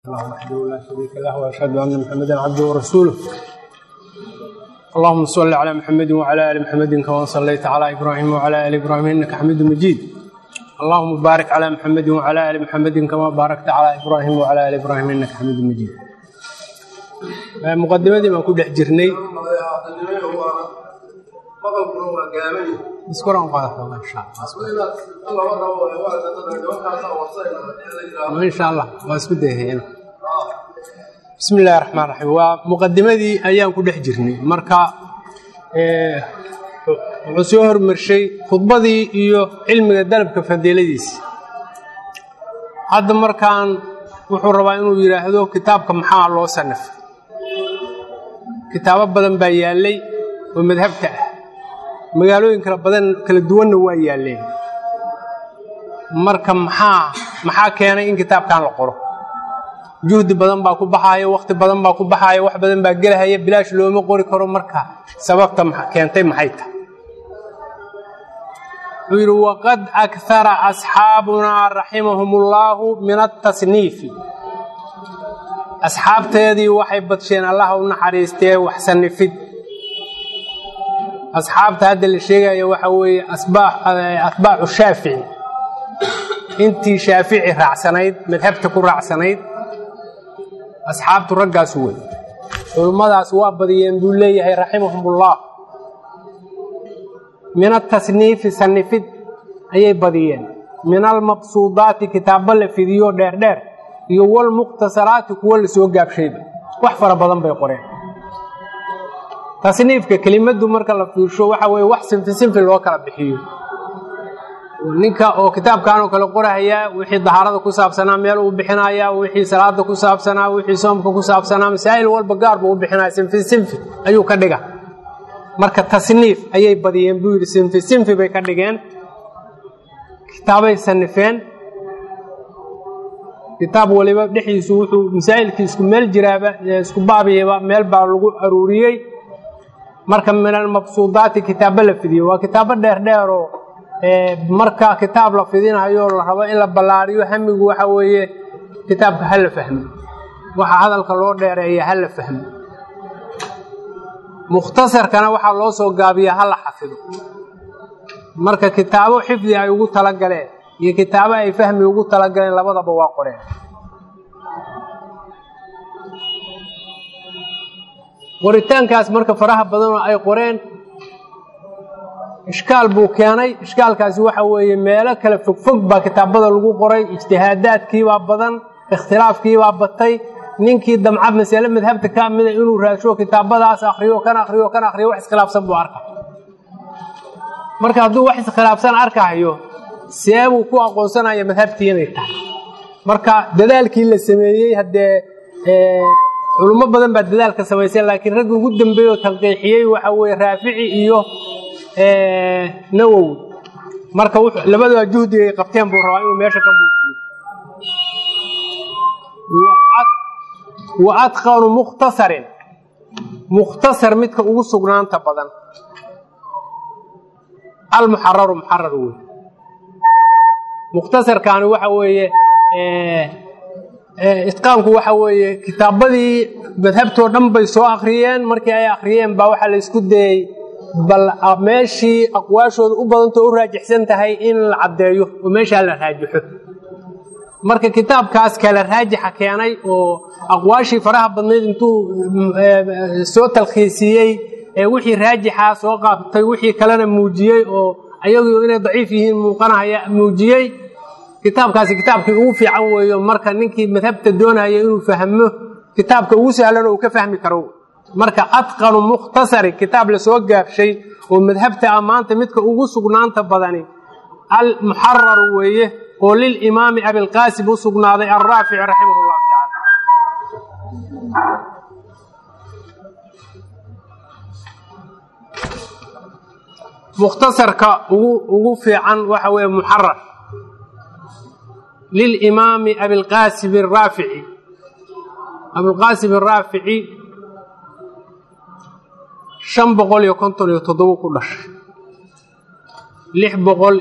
وحده لا شريك له واشهد ان محمدا عبده ورسوله. اللهم صل على محمد وعلى ال محمد كما صليت على ابراهيم وعلى ال ابراهيم انك حميد مجيد. اللهم بارك على محمد وعلى ال محمد كما باركت على ابراهيم وعلى ال ابراهيم انك حميد مجيد. مقدمتي ما ku dhex jirnay iskuran qaado insha Allah wasku deehayna bismillaahir rahmaanir rahiim waa muqaddimadii ayaan ku dhex jirnay marka wuxuu soo hormarshay khudbadii iyo cilmiga dalabka fadiiladiisa hadda markaan wuxuu rabaa inuu yiraahdo kitaabka maxaa loo sanaf kitaabo badan baa yaalay oo madhabta ah magaalooyin kala duwanna waa yaaleen marka maxaa keenay in kitaabkan la qoro juhdi badan baa ku baxaya waqti badan baa ku baxaya wax badan baa galahaya bilaash looma qori karo marka sababta keentay maxay tahay wiru waqad akthara ashaabuna rahimahumullahu min at-tasnif asxaabteedii waxay badsheen Allah u naxariistay wax sanifid asxaabta hadda la sheegayo waxa weeye asbaaxu shaafici intii shaafici raacsanayd madhabta ku raacsanayd asxaabtu raggaas way culimadaas waa badiyeen buu leeyahay rahimahumullah min at-tasnif sanifid ayay badiyeen min al-mabsuudaati kitaabo la fidiyo dheer iyo wal mukhtasaraati kuwa la soo gaabshayba wax fara badan bay qoreen tasniifka kelimadu marka la fiirsho waxa way wax sinfi loo kala bixiyo ninka oo kitaabkan oo kala qoraya wixii dahaarada ku saabsanaa meel uu bixinaya wixii salaada ku saabsanaa wixii soomka ku saabsanaa masaa'il walba gaar buu bixinaya sinfi ayuu ka dhiga marka tasniif ayay badiyeen buu yiri sinfi bay ka dhigeen kitaabay sanifeen kitaab waliba dhixiisu wuxuu masaa'ilkii isku meel jiraaba isku baabiyaba meel baa lagu aruuriyay marka min al-mabsuudaati kitaabo la fidiyo waa kitaabo dheer oo marka kitaab la fidinayo la rabo in la balaariyo hamigu waxa weeye kitaabka hal fahmo waxa hadalka loo dheereeyo hal fahmo mukhtasarkana waxa loo soo gaabiyaa hal xafido marka kitaabo xifdi ay ugu tala galeen iyo kitaabo ay fahmi ugu tala galeen labadaba waa qoreen qoritaankaas marka faraha badan ay qoreen ishkaal buu keenay ishkaalkaasi waxa weeye meelo kala fog baa kitaabada lagu qoray ijtihaadaadkii baa badan ikhtilaafkii baa batay ninkii damca mas'ale madhabta ka mid ah inuu raasho kitaabadaas akhriyo wax iskhilaafsan buu arkaa marka hadduu wax iskhilaafsan arkayo seebuu ku aqoonsanaya madhabtii inay tahay marka dadaalkii la sameeyay hadee culimo badan baa dadaalka sameeyay laakiin rag ugu dambeeyo tanqiixiyay waxa weeye Raafici iyo Nawawi marka labada juhdi ay qabteen buu rabaa inuu meesha ka muujiyo wa atqanu mukhtasar midka ugu sugnaanta badan al-muharrar mukhtasarkan waxa weeye itqaanku waxa weeye kitaabadii madhabtoo dhan bay soo akhriyeen markii ay akhriyeen baa waxa la isku dayay bal meeshii aqwaashooda u badanto u raajixsan tahay in la cadeeyo oo meesha la raajixo marka kitaabkaas kala raajixa keenay oo aqwaashii faraha badneed intuu soo talxiisiyay wixii raajixa soo qaabtay wixii kalena muujiyay oo ayagu inay daciif yihiin muuqanaya muujiyay kitaabkaasi kitaabkii ugu fiican weeyo marka ninkii madhabta doonaya inuu fahmo kitaabka ugu sahlan oo ka fahmi karo marka atqanu mukhtasari kitaab la soo gaabshay oo madhabta amaanta midka ugu sugnaanta badani al-muharrar weeye oo lil imaam Abi al-Qasim u sugnaaday ar-Raafi'i rahimahullah ta'ala mukhtasarka ugu fiican waxa weeye muharrar للإمام أبي القاسم الرافعي أبو القاسم الرافعي 557 كلش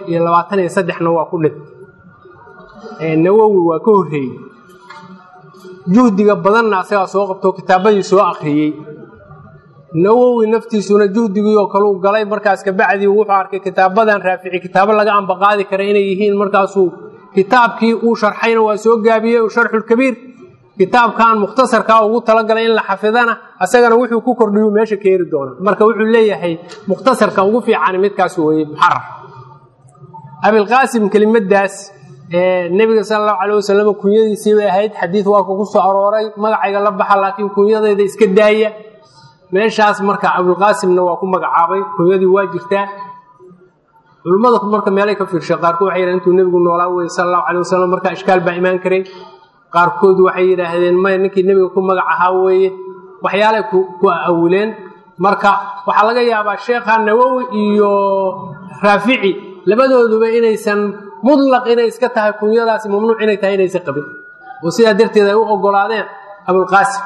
623 waa ku dhig Nawawi waa ka horeeyay juhdiga badanna asagaa soo qabto kitaabadii soo akhriyey. Nawowi naftiisuna juhdigii oo kale uu galay markaas ka bacdi wuxuu arkay kitaabadan Raafici kitaabo laga ambaqaadi kara inay yihiin markaasuu kitaabkii uu sharxayna waa soo gaabiyey Sharxul Kabiir kitaabkan mukhtasarka ugu talagalay in la xafidana asagana wuxuu ku kordhiyo meesha ka yiri doona marka wuxuu leeyahay mukhtasarka ugu fiican midkaas weeye Muharrar Abil Qaasim kelimadaas nabiga sallallahu alayhi wasallam kunyadiisii way ahayd xadiis waa ku soo arooray magacayga la baxa laakiin kunyadeeda iska daaya meeshaas marka Abil Qaasimna waa ku magacaabay kunyadii waa jirtaa culimada marka meelay ka fiirshay qaarkood waxay yiraahdeen intuu nabigu noolaa way sallallahu alayhi wasallam marka ishkaal baa iimaan karay qaarkood waxay yiraahdeen ma ninkii nabiga ku magacaha weeye waxyaale ku awleen marka waxa laga yaabaa Sheekha Nawawi iyo Raafici labadooduba inaysan mutlaq inay iska tahay kunyadaasi mamnuuc inay tahay inaysan qabin oo sida darteed ay u ogolaadeen Abil Qaasim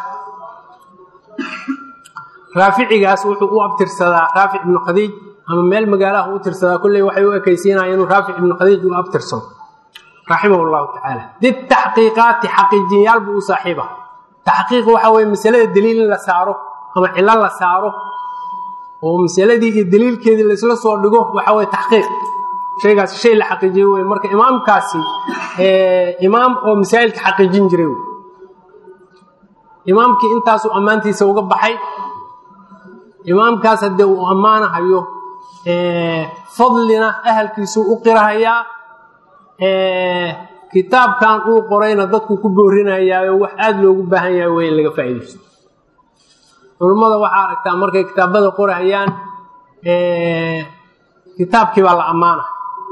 Raaficigaas wuxuu u abtirsadaa Raafic ibn Khadiij ama meel magaalaha u tirsadaa kulli waxay u ekaysiinayeen inuu Raafic ibn Khadiij u abtirsado rahimahullahu ta'ala dib tahqiiqaati xaqiijiyal buu saaxiiba tahqiiq waxa way mas'alada daliil la saaro ama cilal la saaro oo mas'aladii iyo daliilkeedii la isla soo dhigo waxa way tahqiiq shaygaas shay la xaqiijiyo way marka imaamkaasi imaam oo masaa'ilka xaqiijin jiray imaamkii intaas uu amaantiisa uga baxay imaamkaas hadii uu amaanahayo fadlina ahalkiisu u qirahayaa kitaabkan uu qorayna dadku ku boorinayaa wax aad loogu baahan yahay way laga faa'iideysto culimada waxa aragtaa markay kitaabada qorayaan kitaabkii baa la amaana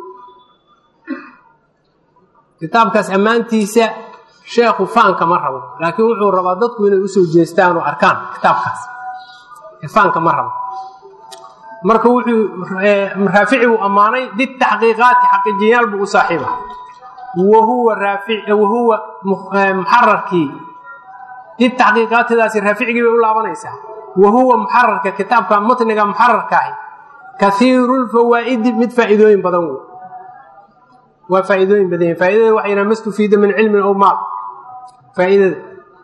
kitaabkaas amaantiisa sheekhu faanka ma rabo laakiin wuxuu rabaa dadku inay u soo jeestaan oo arkaan kitaabkaas faanka ma rabo marka wuxuu Raafici uu amaanay dib tahqiiqaati xaqiijiyal buu saaxiiba وهو رافع وهو محرركي دي تحقيقاتdaasi Raafici bay u laabanaysa وهو محرر كتاب كان متنga محرر kaay كثير الفوائد mid faa'iidooyin badan waa faa'iidooyin badan faa'iidada waxayna mastufiida min cilmi oo maal faa'iidada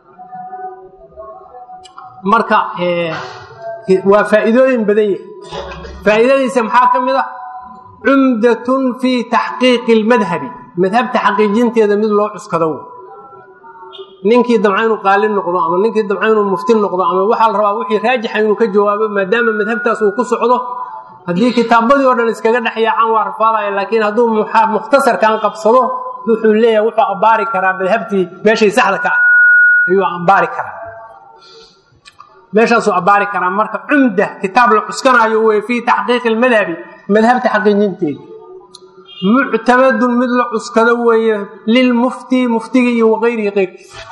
marka waa faa'iidooyin badan faa'iidadiisa maxaa kamid ah umdatun fi tahqiiq al-madhhabi madhabta xaqiijinteeda mid loo cuskado ninkii damcaynu qaalin noqdo ama ninkii damcaynu muftin noqdo ama waxa la rabaa wixii raajix inuu ka jawaabo maadaama madhabtaas uu ku socdo hadii kitaabadii oo dhan iskaga dhaxyaan waa rafaadaya laakiin haduu mukhtasar kan qabsado wuxuu leeyahay wuxuu abaari karaa madhabtii meeshii saxda ka ah ayuu abaari karaa meeshaas uu abaari karaa marka umda kitaab la cuskanayo way fi tahqiiq al-madhabi madhabta xaqiijinteeda معتمد مثل عسكدويه للمفتي مفتي وغيره غير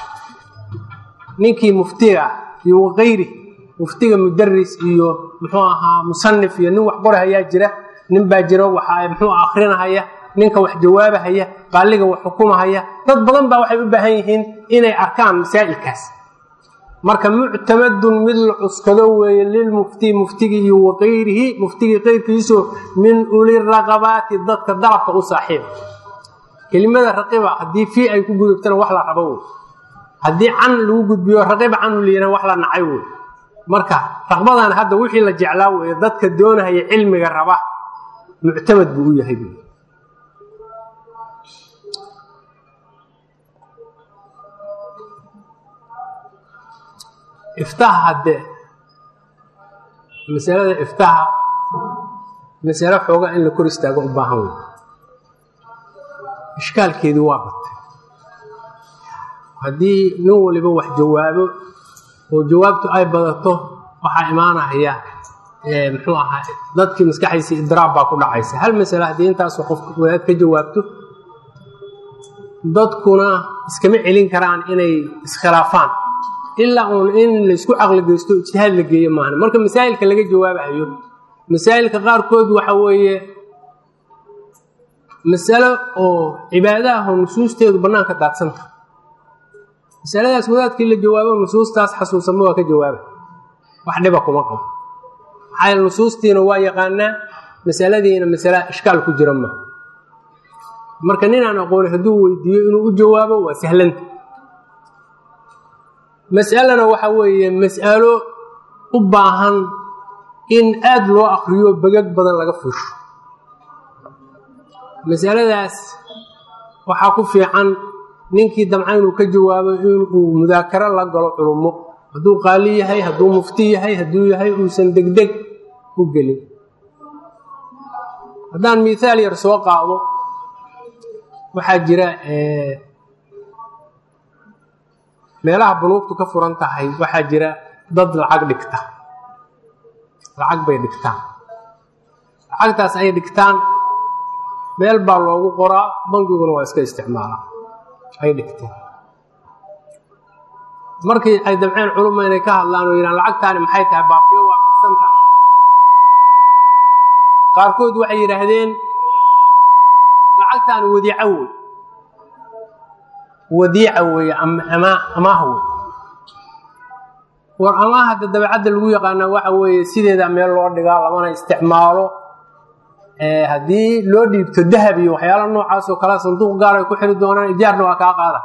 نيكي مفتي وغيره مفتي مدرس iyo muxuu ahaa musannif iyo nin wax qoraya jira nin baa jiro waxa muxuu akhrinaya ninka wax jawaabaya qaaliga wax xukuumaya dad badan baa waxay u baahan yihiin inay arkaan masaa'ilkaas marka mu'tamadun mid cuskadooye lil mufti muftigi iyo waqayrihi muftigi qayrkiisu min ulir raqabati dadka dalabka u saaxiib kelimada raqiba hadii fi ay ku gudubtana wax la rabo hadii can lagu gudbiyo raqiba can leeyna wax la nacay marka raqbadan hadda wixii la jeclaa way dadka doonaya cilmiga raba mu'tamad buu yahay افتح هذا مسألة افتح مسألة حوجة إن الكل استاجوا بهون إشكال كده وابط هذه نو اللي بوح جوابه وجوابته أي بدته وحإيمانه هي محوها ضدك مسكحي إضراب بكل عيسى هل مسألة دي أنت سقف وياك جوابته ضدكنا اسكمع لين كران إني إسخلافان إلا إن لسكو عقل جستو اجتهاد لجيه معنا مركب مسائل كلا جواب أيوب مسائل كغار كود وحويه مسألة أو عبادة ونصوص تيجي برنامج كتاعسن مسألة أسماء كل جواب ونصوص تاس حسوا سموها كجواب واحد بقى مقام هاي النصوص تنوع قلنا مسألة دي مسألة إشكال كجرمة مركنين أنا أقول هدوء يديه إنه جوابه وسهلن mas'alana waxa weeye mas'alo u baahan in aad loo akhriyo bagag badan laga fiirsho mas'aladaas waxaa ku fiican ninkii damcan inuu ka jawaabo inuu mudaakaro la galo culummo hadduu qaali yahay hadduu mufti yahay hadduu yahay uusan degdeg u gelin haddaan miaal yar soo qaado waxaa jira meelaha bunuugtu ka furan tahay waxaa jira dad lacag dhigta lacag bay dhigtaan lacagtaas ay dhigtaan meel baa loogu qoraa bangiguna waa iska isticmaalaa ay dhigteen markii ay damceen culumma inay ka hadlaan oo yidhahan lacagtaani maxay tahay baaqiyo waafaqsan tahay qaarkood waxay yidhaahdeen lacagtaani wadiica weeye amaah wey war amaahda dabeecadda lagu yaqaanaa waxa weeye sideeda meel loo dhigaa lamana isticmaalo haddii loo dhiibto dahab iyo waxyaala noocaas oo kale sanduuq gaar ay ku xiri doonaan ijaarna waa kaa qaada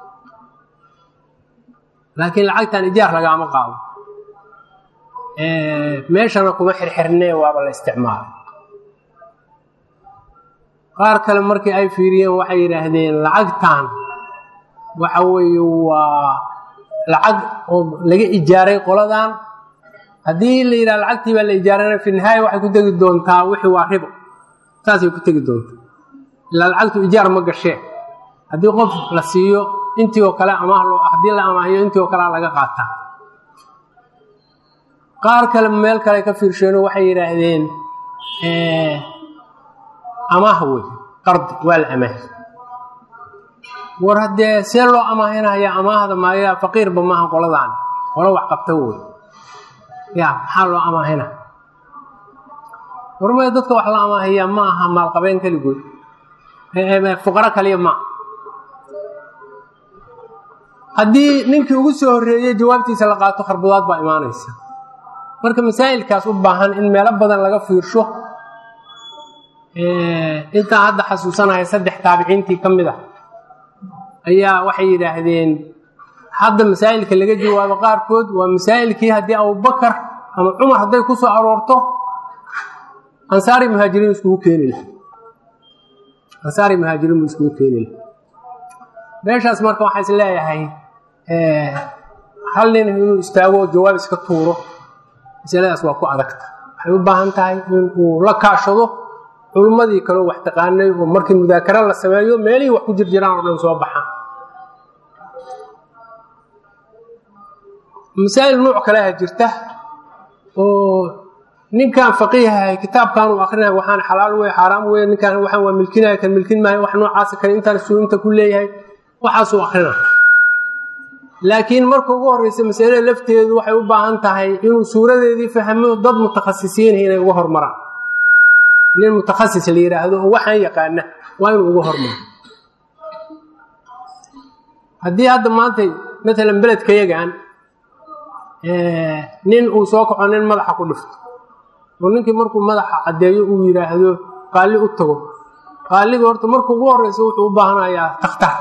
laakiin lacagtan ijaar lagaama qaado meeshana kuma xirxirnee waaba la isticmaalay qaar kale markii ay fiiriyeen waxay yidhaahdeen lacagtan waxa weeye waa lacag oo laga ijaaray qoladan haddii la yidhaha lacagtii baa la ijaarana fi nihaaya waxay ku tegi doontaa wixii waa ribo saasay ku tegi doontaa ilaa lacagtu ijaar ma gashee haddii qof la siiyo intii oo kale haddii la amaahiyo intii oo kalea laga qaataa qaar kale meel kale ka fiirsheenoo waxay yidhaahdeen amaah wey qardi waa la amaahi war haddee see loo amaahinaya amaahda maaya faqiirba maaha qoladaan qolo wax qabta wey ya maxaa loo amaahina warmaya dadka wax la amaahiyaa ma aha maalqabeen keligood fuqaro kaliya ma haddii ninkii ugu soo horreeyey jawaabtiisa la qaato kharbudaad baa imaanaysa marka masaa'ilkaas u baahan in meelo badan laga fiirsho intaan hadda xasuusanaya 3 taabiciintii ka mid ah ayaa waxay yidhaahdeen hadda masaa'ilka laga jawaabo qaarkood waa masaa'ilkii haddii abubakar ama cumar hadday ku soo aroorto ansaari muhaajiriin iskugu keeni laha meeshaas marka waxaa is leeyahay hal nin inuu istaago jawaab iska tuuro masaladaas waa ku adagta waxay u baahan tahay inuu la kaashado culummadii kaloo wax taqaanay oo markii mudaakaro la sameeyo meelihii wax ku jirjiraan oo dhan soo baxaan masaa'il nooc kale ah jirta oo ninkan faqiihahay kitaabkan uu akhrinayo waxaan xalaal weeye xaraam weeye ninkan waxaan waa milkinaya kan milkin maayo wax noocaas kale intaan suulinta ku leeyahay waxaas uu akhrina laakiin marka ugu horeysa mas'alada lafteedu waxay u baahan tahay inuu suuradeedii fahmo dad mutakhasisiin inay uga hormaraan nin mutakhasis la yiraahdo oo waxaan yaqaana waa inuu uga hormaro haddii hadda maanta مثلا beledka yagaan nin uu soo kaco nin madaxa ku dhifto oo ninkii markuu madaxa cadeeyo uu yiraahdo qaali u tago qaaliga horta markuu ugu horeyso wuxuu u baahanayaa takhtar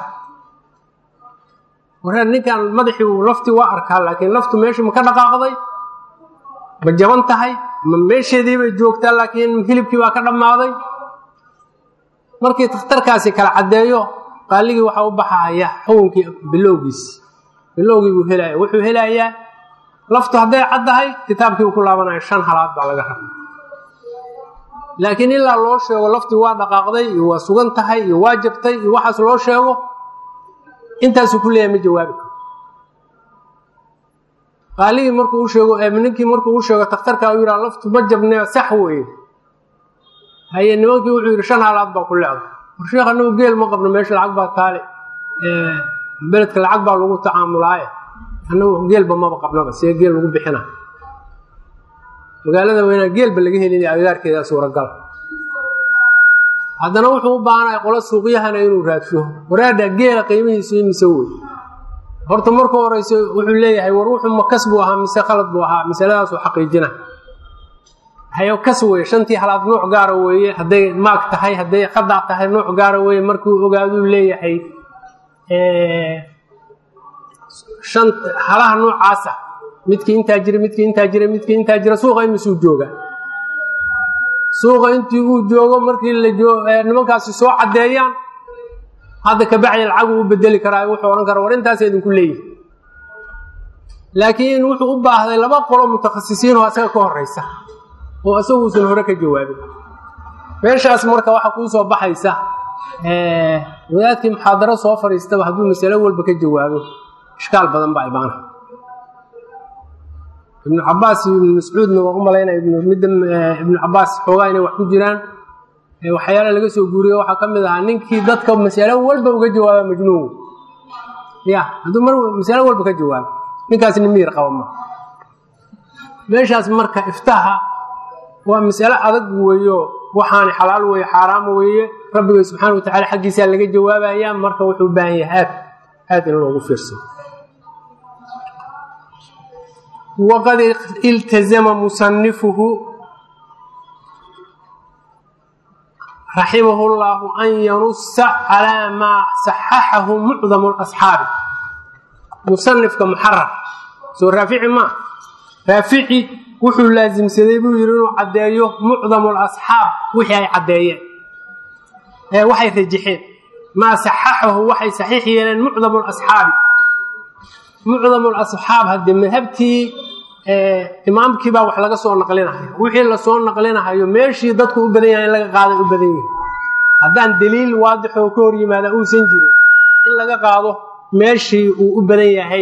waxa ninkan madaxii uu lafti waa arkaa laakiin laftu meesha ma ka dhaqaaqday ma jaban tahay ma meesheedii bay joogtaa laakiin hilibkii waa ka dhamaaday markii takhtarkaasi kala cadeeyo qaaligii waxa u baxaya xukunkii bilowgii uu helaya wuxuu helayaa laftu haday cadahay kitaabkii uu ku laabanayo 5 halaad baa laga rabaa laakiin ilaa loo sheego laftu waa dhaqaaqday iyo waa sugan tahay iyo waa jabtay iyo waxaas loo sheego intaas ku leeyahay ma jawaabi qaaligii markuu sheego ninkii markuu sheego takhtarka uu yiraahdo laftu ma jabnaa sax weey haye nimankii wuxuu yiri 5 halaad baa ku leeyahay warsheekha noo geel ma qabno meesha lacag baa taale beledka lacag baa lagu tacaamulay anuu geelba ma qabnaba si geel lagu bixina magaalada weyna geelba laga helin agagaarkeeda suuragal haddana wuxuu u baahanay qolo suuqyahana inuu raadsho waraada geela qiimihiisu imisa weey horta markuu horeyso wuxuu leeyahay war wuxuu ma kasbu ahaa mise khalad buu ahaa misaladaas uu xaqiijina hayo kasway shantii halaad nooc gaar ah weeye haday maag tahay haday qada tahay nooc gaar ah weeye markuu ogaado leeyahay shan halaha noocaasa midkii intaa jira suuqa imisuu jooga suuqa intii uu joogo markii nimankaasi soo caddeeyaan hadda ka bacdi lacag uu bedeli karaa wuxuu oran karaa war intaas idinku leeyahay laakiin wuxuu u baahday laba qolo mutakhasisiin oo asaga ka horeysa oo asaguusan hore ka jawaabin meeshaas marka waxa ku soo baxaysa wadaadkii muxaadaro soo fariistaba hadduu mas'alo walba ka jawaabo ishkaal badan baa imaana ibn Abbas ibn Mas'uud waa u maleynaa ibn Abbas xoogaa inay wax ku jiraan waxyaalo laga soo guuriyo waxa kamid ah ninkii dadka mas'alo walba uga jawaaba majnuun hadduu mar mas'alo walba ka jawaabo ninkaas nimir qaba ma meeshaas marka iftaha waa mas'alo adag weeyo waxaan xalaal weey xaraam weeye rabbiga subhanahu wa ta'ala xaqiisa laga jawaabaya marka wuxuu baahan yahay aad in loogu fiirsado وقد التزم مصنفه رحمه الله أن ينص على ما صححه معظم الأصحاب مصنف كمحرر سو رافعي ما رافعي وحو لازم سيديبو يرونو عدايو معظم الأصحاب وحي عدايين وحي رجحين ما صححه وحي صحيح يلان معظم الأصحاب هذه مذهبتي imaamkii baa wax laga soo naqlinayo wixii la soo naqlinayo meeshii dadku u badan yahay laga qaaday u badan yahay hadaan daliil waadix oo ka hor yimaada uu san jirin in laga qaado meeshii uu u badan yahay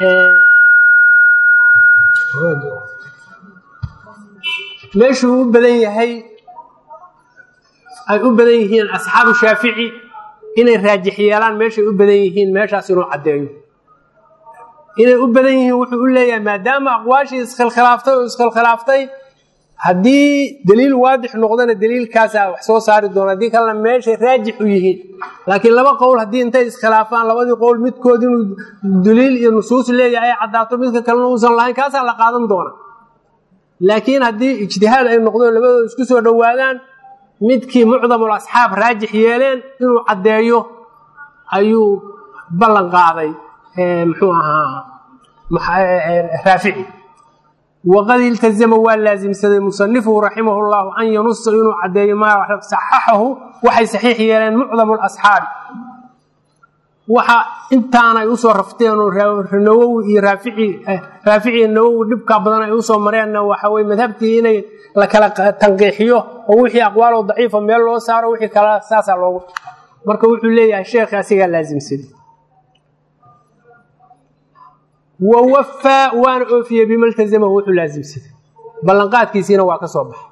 meeshii uu u badan yahay ay u badan yihiin asxaabu Shaafici inay raajix yeelaan meeshii u badan yihiin meeshaas inuu cadeeyo inay u badan yihiin wuxuu u leeyahay maadaama aqwaashii iskhilaaftay haddii daliil waadix noqdana daliilkaas wax soo saari doona haddii kalena meeshay raajix u yihiin laakiin laba qowl haddii intay iskhilaafaan labadii qowl midkood inuu daliil iyo nusuus leeyahay caddaato midka kalena uusan lahayn kaasaa la qaadan doona laakiin haddii ijtihaad ay noqdeen labadooda isku soo dhowaadaan midkii mucdamul asxaab raajix yeeleen inuu caddeeyo ayuu ballan qaaday رافعي وقد التزم واللازم سيد مصنفه رحمه الله أن ينص إنه عدي ما صححه وحي صحيح يلان معظم الأصحاب وحا انتانا يوصو رفتين النووي رافعي النووي نبكى بدنا يوصو مرينا وحوي مذهبتي إني لكلا تنقيحيه ووحي أقواله ضعيفة ميال الله سار ووحي كلا ساسا الله مركا وحي لي الشيخ ياسيقا لازم سيد ووفى وان اوفي بما التزمه وحو لازم سيده بلنقادكيسينا waa ka soo baxay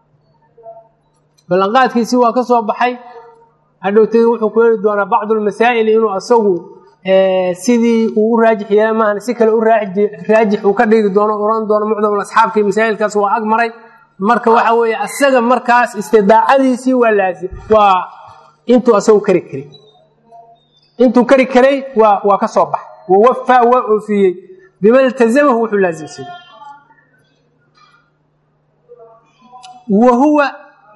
بلنقادكيسي waa ka soo baxay hadhowtay wuxuu ku yeeri doonaa bacd المسائل inuu asagu sidii uu raajix yeemaan si kale u raajix uu ka dhigi doono oran doono mucdam asxaabkii masaa'ilkaas waa ag maray marka waxa weeye asaga markaas istidaacadiisi waa laazim waa intuu asagu kari karay waa ka soo baxay ووفى وأوفي بما التزمه وحو لازم سيد وهو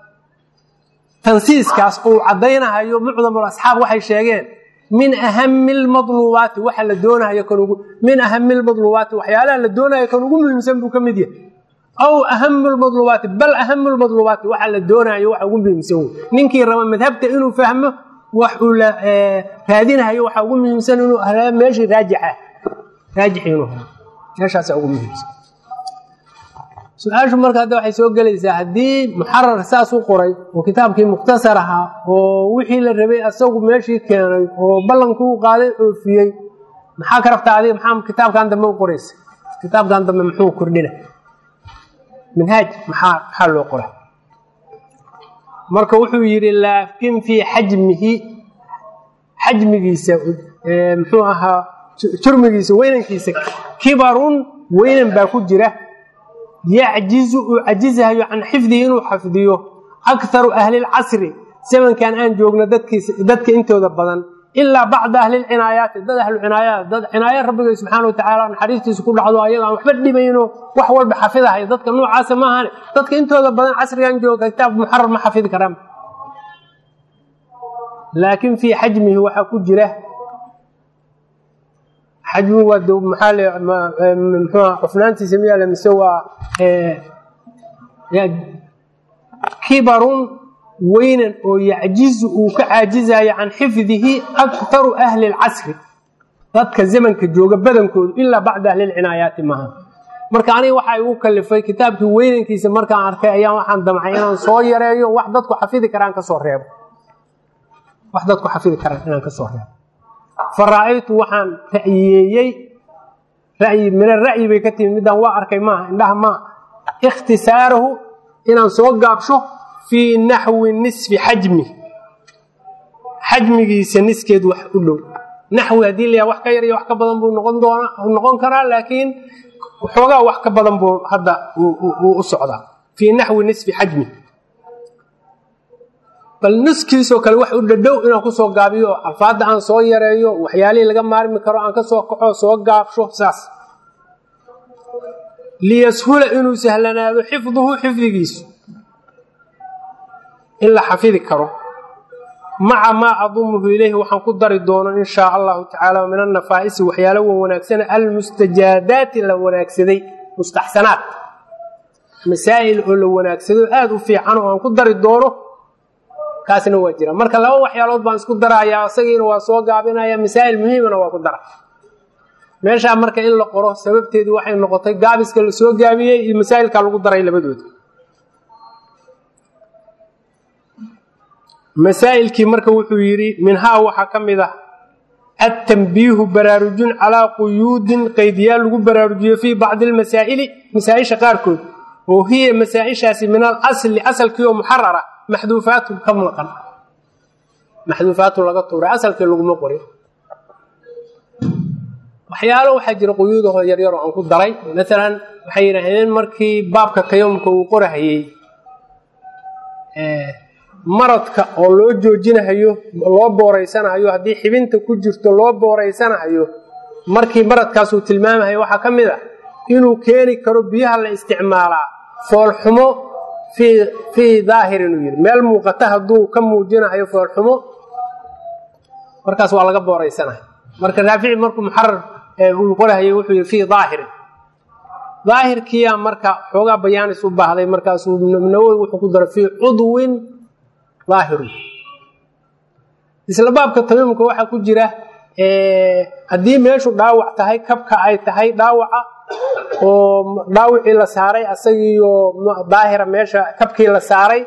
تنسيس كاس أو عضينها يوم معظم الأصحاب وحي شاقين من أهم المطلوبات وحل الدونها يكونوا من أهم المطلوبات وحيالا للدونها يكونوا من المسمى كمدية أو أهم المطلوبات بل أهم المطلوبات وحل الدونها يوحوا بالمسمى ننكي رمان مذهبت إنه فهمه وحول هذينها هي waxa ugu muhiimsan inuu ahaa meeshii raajixino meeshaas ugu muhiimsan su'aashu marka hadda waxay soo galaysaa hadii muharrar saas u qoray oo kitaabkii mukhtasar ahaa oo wixii la rabay asagu meeshii keenay oo ballanku u qaaday oo fiyay maxaa ka rabtaa maxaa kitaabkan dambe u qoraysa kitaabkan dambe muxuu kordhina manhaj maxaa loo qoray marka wuxuu yiri laakin fi xajmigiisa muxuu ahaa jurmigiisa weynankiisa kibarun weynan baa ku jira yajizu ajizahu an xifdihi inuu xafdiyo akthar ahli al-asr zaman kan aan joogna dadka intooda badan illa ba'd ahli al-inayat dad ahli al-inayat dad inayat rabbiga subhanahu wa ta'ala xariistiisa ku dhacdo ayaga waxba dhibayno wax walba xafidahay dadka noocaas ma ahan dadka intooda badan casrigan jooga kitaab muharrar ma xafid karam laakiin fi xajmihi waxa ku jira xajmi waa dow maxaa muxuu qofnaantii sameeyay mise waa kibarun weynan oo yacjizu uu ka caajizayo can xifdihi aktaru ahli alcasri dadka zamanka jooga badankoodu ilaa bacda ahli alcinaayaati maaha marka aniga waxaa igu kalifay kitaabkii weynankiisa markaan arkay ayaan waxaan damcay inaan soo yareeyo wax dadku xafidi karaan ka soo reebo fara'aytu waxaan ra'yiyeeyey min ara'yi bay ka timi midaan waa arkay maaha indhaha maa ikhtisaarahu inaan soo gaabsho fii naxwi nisfi xajmigiisa niskeed wax u dhow naxwi haddii layaa wax ka yar iyo wax ka badan buu noqon karaa laakiin xoogaa wax ka badan buu hadda u socdaa fii naxwi nisfi xajmi bal nuskiisoo kale wax u dhadhow inaan ku soo gaabiyo alfaadda aan soo yareeyo waxyaalihii laga maarmi karo aan ka soo kaco soo gaabsho saas liyashula inuu sahlanaado xifduhu xifdigiisu in la xafidi karo maca maa adumuhu ilayhi waxaan ku dari doono in shaa allahu tacaala min annafaa'isi waxyaalo wanaagsan almustajaadaati la wanaagsaday mustaxsanaat masaa'il oo la wanaagsado aada u fiican oo aan ku dari doono kaasina waa jira marka laba waxyaalood baan isku darayaa isagiina waa soo gaabinaya masaa'il muhiimana waa ku dara meeshaa marka in la qoro sababteedu waxay noqotay gaabiska la soo gaabiyey iyo masaa'ilka lagu daray labadooda masaa'ilkii marka wuxuu yidhi minhaa waxaa ka mid ah التنبيه براarujin calىa quyuudin qaydiyaal lagu baraarujiyo fii bacdi اlmasaa'ili masaa-isha qaarkood oo hiya masaa-ishaasi min alasli asalkii oo muxarara maxduufaatun ka maqan maxduufaatun laga tuuray asalkii laguma qorin waxyaalo waxaa jira quyuudahoo yaryaroo aan ku daray maalan waxay yidhaahdeen markii baabka tayamumka uu qorahayey maradka oo loo joojinahayo loo booraysanahayo haddii xibinta ku jirto loo booraysanahayo markii maradkaasuu tilmaamahayo waxaa ka mid ah inuu keeni karo biyaha la isticmaalaa foolxumo fii daahir inuu yidhi meel muuqata hadduu ka muujinahayo foolxumo markaas waa laga booraysanahay marka raafici markuu muxarar uu qorahayo wuxuu yidhi fii daahirin daahirkiiyaa marka xoogaa bayaanis u baahday markaasuu nawowi wuxuu ku daray fii cudwin daahirun isla baabka tamiimka waxaa ku jira haddii meeshu dhaawac tahay kabka ay tahay dhaawaca oo dhaawicii la saaray asagiiyo daahira meesha kabkii la saaray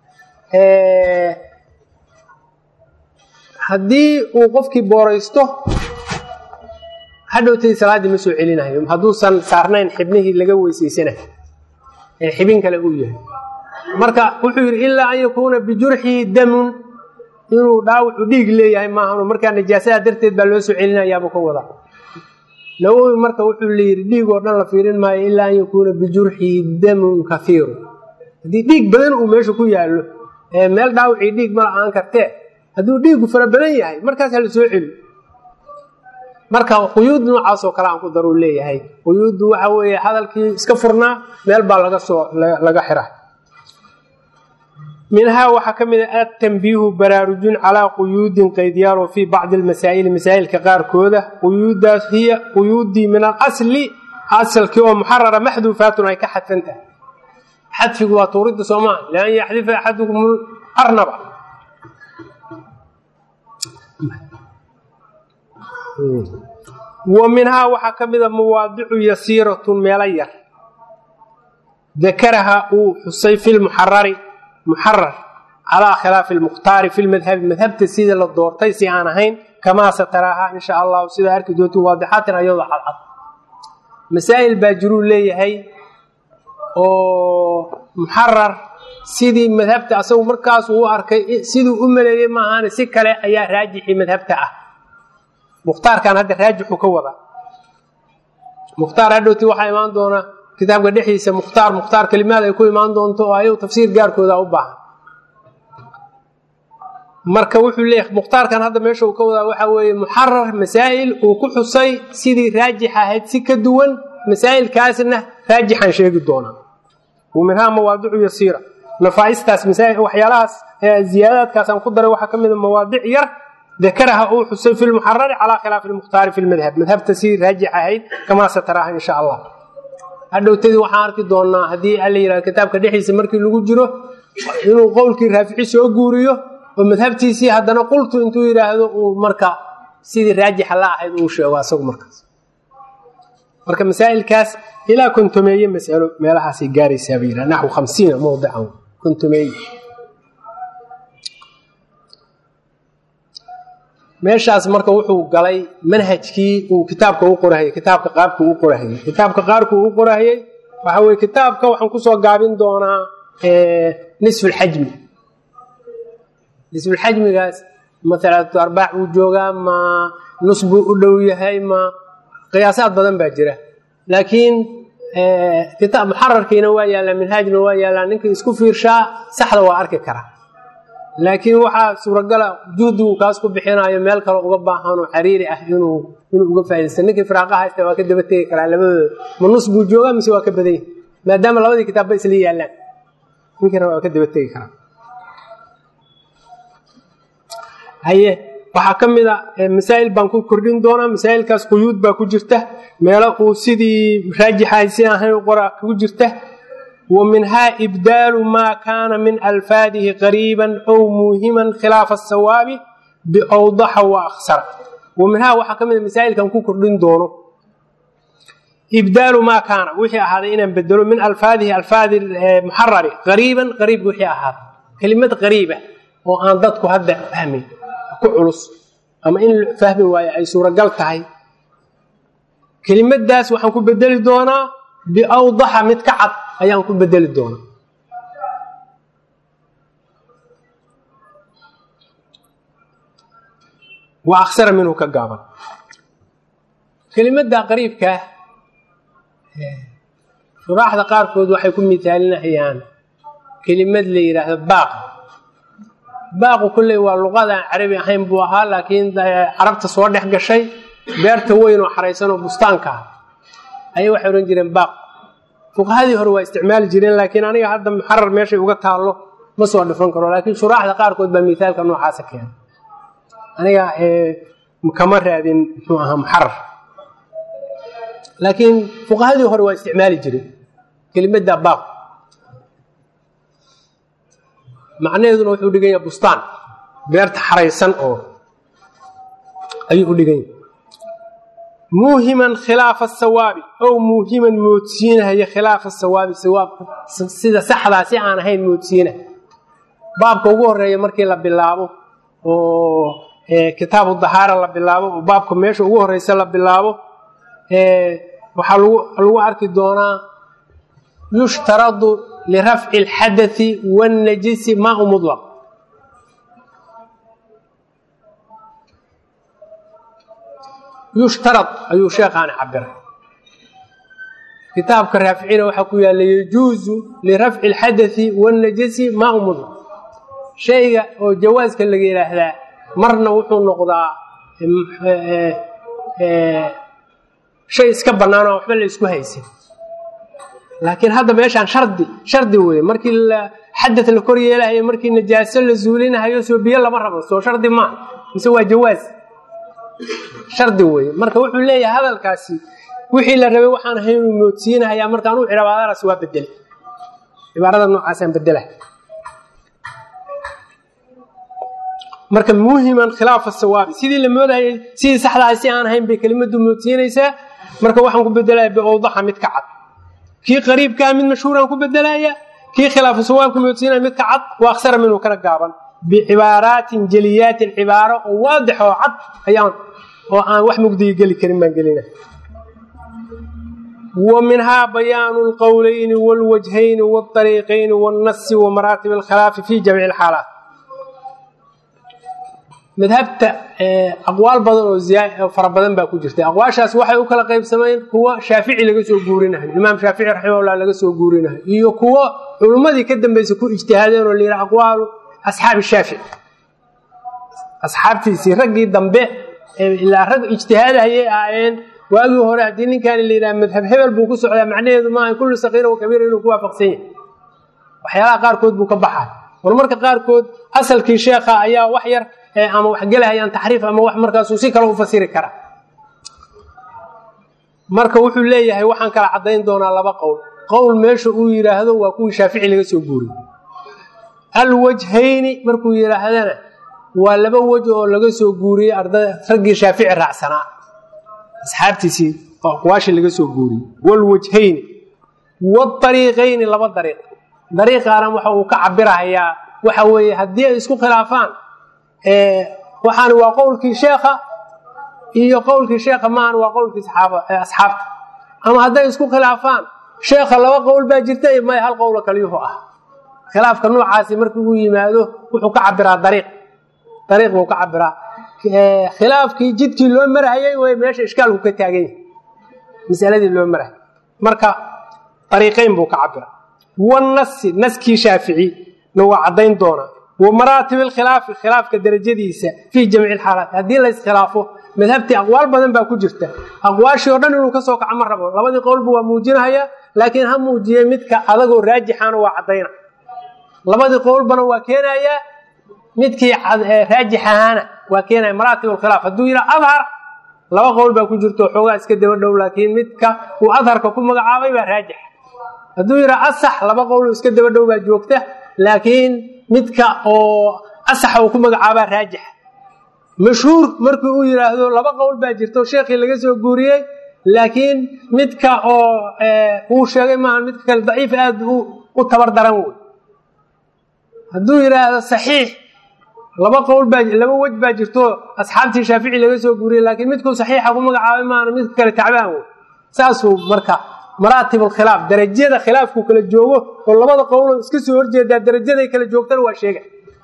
haddii uu qofkii booraysto hadhowtay salaaddii ma soo celinayo hadduusan saarnayn xibnihii laga weysaysanayo ee xibin kale uu yahay marka wuxuu yidhi ilaa an yakuuna bijurxihi damun inuu dhaawacu dhiig leeyahay maahan markaa najaasada darteed baa loo soo celinayaabuu ka wadaa nawowi marka wuxuu layidhi dhiig oo dhan la fiirin maayo ilaa an yakuuna bijurxihi damun kaiiru haddii dhiig badan uu meesha ku yaallo meel dhaawacii dhiig ma la-aan kartee hadduu dhiigu fara badan yahay markaasaa la soo celi marka quyuud noocaasoo kale aan ku daruu leeyahay quyuuddu waxa weeye hadalkii iska furnaa meel baa laga xira minhaa waxaa ka mid a atanbiihu baraarujin calaa quyuudin qaydyaal oo fii bacdi almasaa'ili masaa'ilka qaarkooda quyuuddaas hiya quyuuddii min alasli asalkii oo muxarara maxduufaatun ay ka xadfan tahay xadfigu waa tuuridda soomaa lian yaxdifa axadukum arnaba wa minhaa waxaa ka mida mawaadicu yasiiratun meelo yar dakaraha uu xusay fi lmuxarari muxarar calaa khilaafi lmukhtaari fi lmadhabi madhabta sida la doortay si aan ahayn kamaa sataraaha insha allahu sidaa arki doonti waadixaatin ayadoo cadcad masaa'il baa jiruu leeyahay oo muxarar sidii madhabta asagu markaas uu arkay siduu u maleeyey maahaane si kale ayaa raajixii madhabta ah mukhtaarkan hadda raajixu ka wada mukhtaar hadhowti waxaa imaan doona kitaabka dhexdiisa mukhtaar kelimaad ay ku imaan doonto oo ayagu tafsiir gaarkooda u baahan marka wuxuu leeyahay mukhtaarkan hadda meesha uu ka wadaa waxaa weeye muxarar masaa'il uu ku xusay sidii raajix ahayd si ka duwan masaa'ilkaasna raajixaan sheegi doonaa waminhaa mawaadicu yasiira nafaa'istaas waxyaalahaas ziyaadaadkaasaan ku daray waxaa ka mid a mawaadic yar ذكرها أو حسين في المحرر على خلاف المختار في المذهب مذهب تسير راجع هيد كما ستراها إن شاء الله هذا تدي وحارك دونا هذه اللي الكتاب كدحيس مركي لو جيرو إنه قولك رافعي سو غوريو ومذهب تيسي هذا قلت انتو يراهدو marka sidii raajix la ahayd uu sheego asagu marka masaa'il kaas ila kuntumeeye mas'alo meelahaas ay gaaraysaa biira naxu 50 mowducan kuntumeeye meeshaas marka wuxuu galay manhajkii uu kitaabka u qorahay kitaabka qaabka uu qorahay kitaabka qaarku uu qorahay waxa weey kitaabka waxaan ku soo gaabin doonaa nisf al-hajmi nisf al-hajmi gaas مثلا أرباع وجوجا ما نصب ودوية هاي ما قياسات بدن باجرة لكن كتاب محرر كينوايا لا منهاج نوايا لا نك يسكو في رشا سحر وارك كرا لكن وحا سورة قلا جودو كاسكو بحينا يميل كلا وقباهانو حريري أهينو إنه وقفا يستنك فراقها استوى كدبتي كلا لما من نصب وجوجا مسوا كبدي ما دام الله ذي كتاب بس لي لا يمكن هو كدبتي كلا هي waxa kamida masaa'il baan ku kordhin doona masaa'ilkaas quyuud baa ku jirta meelo uu sidii raajixaysi ahay qoraa ku jirta ومنها إبدال ما كان من ألفاظه قريبا أو موهما خلاف الصواب بأوضح وأخسر ومنها waxa kamida masaa'ilkan ku kordhin doono إبدال ما كان وحي هذا إن بدلوا من ألفاظه ألفاظ المحرر قريبا قريب وحي هذا كلمة قريبة وأن ضدك هذا فهمي كعلص أما إن فهم ويا أي سورة قلتها كلمة داس وحنكون بدل الدونا بأوضح متكعب أيام كون بدل الدونا وأخسر منه كجابا كلمة دا قريب كه شراح دقار كود وحيكون مثالنا حيان كلمة اللي راح باقو كله واللغة العربية حين بوها لكن عربت صور ده قشي بيرت وين وحريسان وبستانك أي واحد يرنجرين باق فوق هذه هو استعمال جيرين لكن أنا هذا محرر ماشي وقتها الله ما صور دفنكره لكن شراح دقار كود بمثال كانوا حاسك يعني أنا مكمر هذه محرر لكن فوق هذه هو استعمال جيرين كلمة ده باق معناه wuxuu dhigay bustaan beerta xareysan oo ayuu dhigay muhiman khilaaf as-sawab aw muhiman moodsiinahay khilaaf as-sawab sawab sida saxda si aan ahayn moodsiina baabka ugu horeeya markii la bilaabo oo kitaabu dhahara la bilaabo oo baabka meesha ugu horeysa la bilaabo waxa lagu arki doonaa yushtaradu لرفع الحدث والنجس ماء مطلق يشترط أي شيخ عن عبره كتاب كرافعين وحكوا يجوز لرفع الحدث والنجس ماء مطلق شيء جواز كاللي هذا مرنا وحو نقضى شيء اسكبرنا وحبل اسكو هيسي لكن هذا ماشان شردي وي markii la xadad la koriyeelay markii najaaso la zuulinayo soo biyo lama rabo soo shardi ma mise waa jawaaz shardi way marka wuxuu leeyahay hadalkaasi wixii la rabay waxaan ahayn moodsiinayaa markaan uu ciraabadaas waa bedel ibaarada noocaas aan bedela marka muhiman khilaaf as-sawaab sidii la moodahay sidii saxda ah si aan ahayn bay kelimadu moodsiinaysaa marka waxaan ku bedelayaa biawdaha mid ka cad كي قريب كان من مشهورا كبدلايا كي خلاف صواب كموتسينا متعد واخسر منه كان قابا بعبارات جليات عباره واضحه وعد ايان وان wax mugdi gali karin man galina ومنها بيان القولين والوجهين والطريقين والنص ومراتب الخلاف في جميع الحالات مذهبت أقوال بدن وزيادة فربدن باكو جرتي أقواشاس waxay u kala qaybsamayeen kuwa Shaafici laga soo guurinahay Imam Shaafici rahimahullah laga soo guurinahay iyo kuwa culimadii ka dambeysay ku ijtihaadeen oo leeyahay aqwaal asxaab Shaafici asxaabtiisi ragii dambe ila rag ijtihaadayay aayeen waagii hore hadii ninkan leeyahay madhab hebel buu ku socdaa macnaheedu ma kullu saqiir oo kabiir inuu ku waafaqsan yahay waxyaalaha qaar kood buu ka baxay marka qaar kood asalkii sheekha ayaa wax yar ama wax galahayaan taxriif ama wax markaas uu si kale u fasiri kara marka wuxuu leeyahay waxaan kala cadeyn doonaa laba qowl meesha uu yiraahdo waa kuwii Shaafici laga soo guuriyay alwajhayni markuu yiraahdana waa laba wajh oo laga soo guuriyay ardayda ragii Shaafici raacsanaa asxaabtiisii aqwaashi laga soo guuriyay wal wajhayni wad tariiqayni laba dariiqana waxa uu ka cabirayaa waxa weeye hadii ay isku khilaafaan waxaan waa qowlkii sheekha iyo qowlkii sheekha maan waa qowlkii asxaabta ama haday isku khilaafaan sheekha laba qowl baa jirtay ma hal qowl kaliyo ah khilaafka noocaasi markii uu yimaado wuxuu ka cabiraa dariiq uu ka cabiraa khilaafkii jidkii loo marayay way meesha ishkaalku ka taagay misaladii loo maray marka dariiqayn buu ka cabiraa naskii Shaafici loo cadeyn doona ومراتب الخلاف كدرجديسا في جميع الحالات هذه لا اسخلافه مذهبتي اقوال بدن با كجرتا اقواشي oo dhan inuu ka soo kaco ma rabo labadii qowlba waa muujinaya laakiin ha muujiye midka adagoo raajixan waa cadeyna labadii qowlbana waa keenaya midkii raajixana waa keenaya maratib الخلاف haduu yira adhar laba qowl ba ku jirto xogaa iska daba dhow laakiin midka uu adharka ku magacaabay waa raajix haduu yira asax laba qowl iska daba dhow ba joogta laakiin midka oo asax uu ku magacaaba raajix mashhuur markii uu yiraahdo laba qowl baa jirto sheekhi laga soo guuriyay laakiin midka oo uu sheegay ma midka kale daciif aad u tabar daran way haduu yiraahdo saxiix laba qowl baa laba wajh baa jirto asxaabtii Shaafici laga soo guuriyay laakiin midku saxiixa ku magacaabay ma midka kale tacbaan way saasoo marka مراتب الخلاف درجه خلافku kala joogo oo labada qowl iska soo horjeeda darajada kala joogtan waa sheegay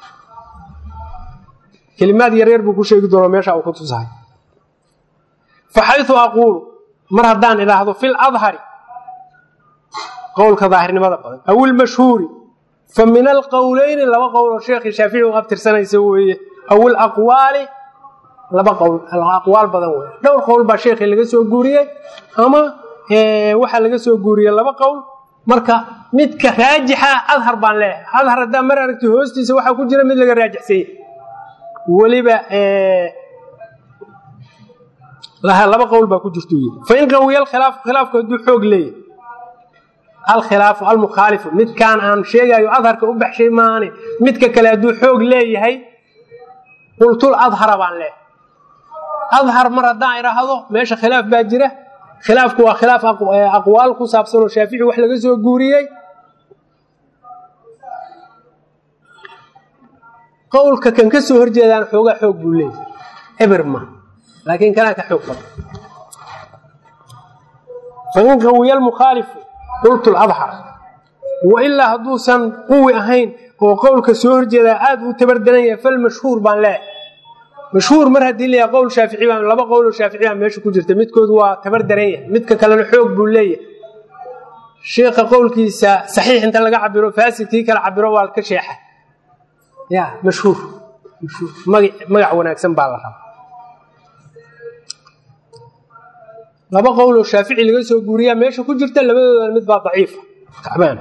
kalimaad yaryar buu ku sheegi doonaa meesha uu ku tusahay faxaytu aqul mar hadaan ilaahdo fil adhari qowlka daahirnimada badan aw al mashhuur famin al qawlayn laba qowl oo sheekh Shaafici uu abtirsanaysa weeye aw al aqwali laba qowl al aqwal badan weeye dhowr qowl ba sheekh laga soo guuriyay ama waxa laga soo guuriyay laba qowl marka midka raajixa adhar baan leeyahay adhar hada mar aragti hoostiisa waxa ku jira mid laga raajixsay waliba laba qowl ba ku jirto fa in qawiya khilaafka duu xoog leeyahay al khilaaf al mukhalif mid kan aan sheegayo adharka u baxshay maani midka kale duu xoog leeyahay qultul adhar baan leeyahay adhar mar hada iraahdo meesha khilaaf baa jira خلافك وخلاف أقوال كسابسون الشافعي وحلا جزء جوريي قولك كان كسر هرجان حوق بولي إبرما لكن كان كحوق فإن قوي المخالف قلت الأظهر وإلا هدوسا قوي أهين وقولك سهرجان عاد وتبردنيا فالمشهور بان لا مشهور مر hadii la qowl Shaafici baan laba qowl Shaafici ah meesha ku jirta midkood waa tabar dareeyay midka kalena xoog buu leeyahay sheekha qowlkiisa saxiix inta laga cabiro faasidkii kala cabiro waa ka sheexa ya mashhuur magac wanaagsan baa la rabaa laba qowl Shaafici laga soo guuriyaa meesha ku jirta labadooda mid baa daciif taabaan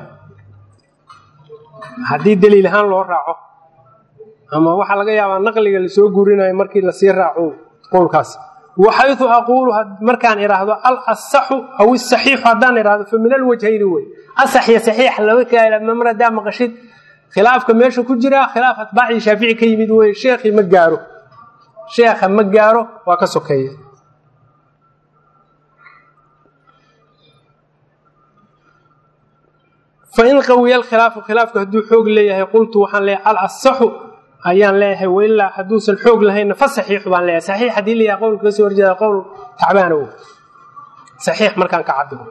hadii daliil ahaan loo raaco ama waxa laga yaabaa naqliga la soo guurinayo markii la sii raaco qowlkaas waxaytu aqulu markaan iraahdo al asahu aw as-sahih hadan iraahdo fa min al-wajhayn way asah ya sahih laba kala mamrada maqashid khilaafka meesha ku jira khilaaf atbaaci Shaafici ka yimid way sheekhi ma gaaro waa ka sokeeyay fa in qawiya al-khilaafka haduu xoog leeyahay qultu waxaan leeyahay al asahu ayaan leeyahay willa haduusan xoog lahayn fa saxiix baan leeyahay saxiix hadii la yaqoon ka soo horjeeda qowl tacbaan oo saxiix markaan ka cabiro